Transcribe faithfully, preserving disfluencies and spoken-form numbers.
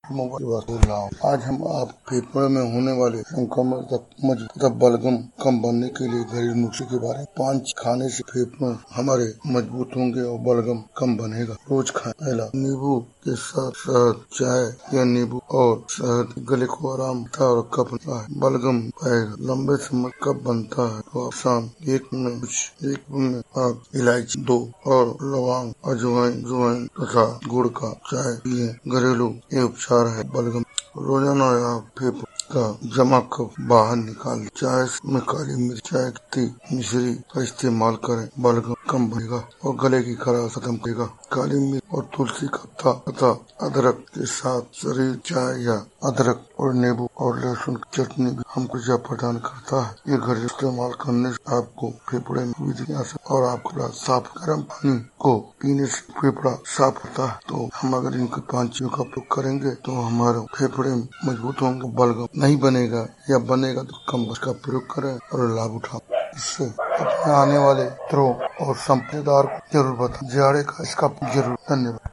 Mobile बोल रहा हूँ। आज हम आप फेफड़े में होने वाले संक्रमण तथा बलगम कम बनने के लिए घरेलू नुस्खे के बारे में। पांच खाने से फेफड़े हमारे मजबूत होंगे और बलगम कम बनेगा। रोज खाएं। पहला, नींबू के साथ शहद, चाय या नींबू और शहद गले को आराम देता है और कफ बनता है। बलगम पाएगा। लंबे समय कब बनता है तो आप शाम एक में कुछ एक में आप इलायची दो और लौंग, अजवाइन अजवाइन तथा गुड़ का चाय पिए। घरेलू ये उपचार है बलगम। रोजाना आप फेफड़े का जमा कफ बाहर निकाल। चाय में काली मिर्च, चाय की मिश्री का इस्तेमाल करें। बलगम कम बनेगा और गले की खराश खत्म करेगा। काली मिर्च और तुलसी का पत्ता तथा अदरक के साथ शरीर चाय या अदरक और नींबू और लहसुन की चटनी भी हमको ऊर्जा प्रदान करता है। ये घरेलू इस्तेमाल करने से आपको फेफड़े में वृद्धि आ सकती और आपका साफ गर्म पानी को पीने से फेफड़ा साफ होता है। तो हम अगर इनके पांच चीजों का उपयोग करेंगे तो हमारे फेफड़े मजबूत होंगे, बलगम नहीं बनेगा या बनेगा तो कम। उसका प्रयोग करें और लाभ उठाओ। इससे अपने आने वाले मित्रों और संपत्तिदार को जरूर बताएं। जाड़े का इसका जरूर। धन्यवाद।